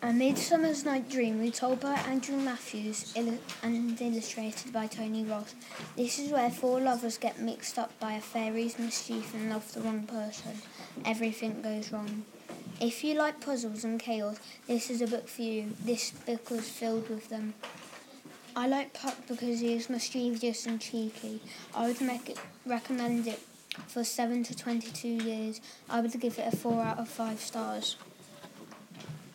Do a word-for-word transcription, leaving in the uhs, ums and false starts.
A Midsummer's Night Dream, retold by Andrew Matthews illu- and illustrated by Tony Ross. This is where four lovers get mixed up by a fairy's mischief and love the wrong person. Everything goes wrong. If you like puzzles and chaos, this is a book for you. This book was filled with them. I like Puck because he is mischievous and cheeky. I would make it, recommend it for seven to twenty-two years. I would give it a four out of five stars.